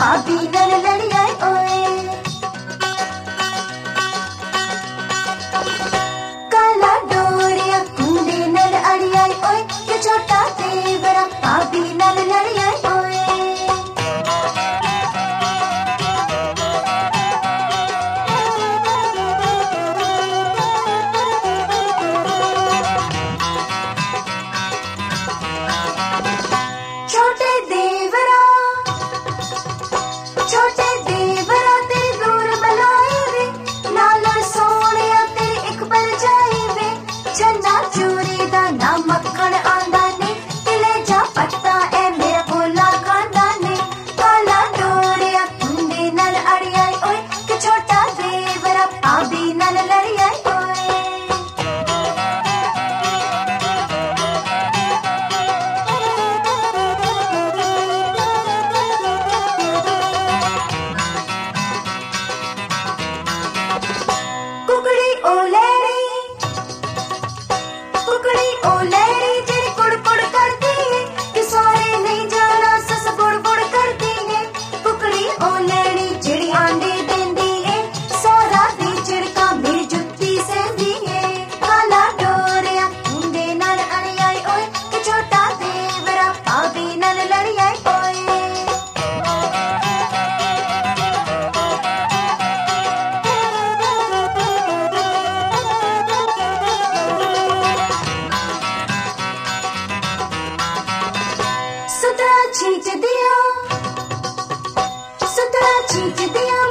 भाभी नल लड़ी आई ओए। काला डोरिया कुंडे नल अड़ी आई ओए, के छोटा देवरा भाभी नल लड़ी आई ओए। छोटे देवरा तेरी दूर बनाई वे, नाला सोनिया तेरी एक पर जाई वे। छन्ना चूरी दा ना मक्खन आंदा ने, तिले जा पत्ता ए मेरा भोला खांदा ने। काला डोरिया कुंडे नल अड़ी आई ओए, के छोटा देवरा भाभी नल लड़ी आई ओए। कुकड़ी ओ लैड़ी जेड़ी कुड़ कुड़ करती है, कि सोरे नहीं जाना सस बुड़ बुड़ करती है। कुकड़ी ओ लैड़ी जेड़ी आंडे देंदी है, सोरा दी चिड़का मेरी जुत्ती सहंदी है। काला डोरिया कुंडे नल अड़ी आई ओए, कि छोटा देवरा भाभी नल लड़ी आई ओए। सुतरा छींच दिया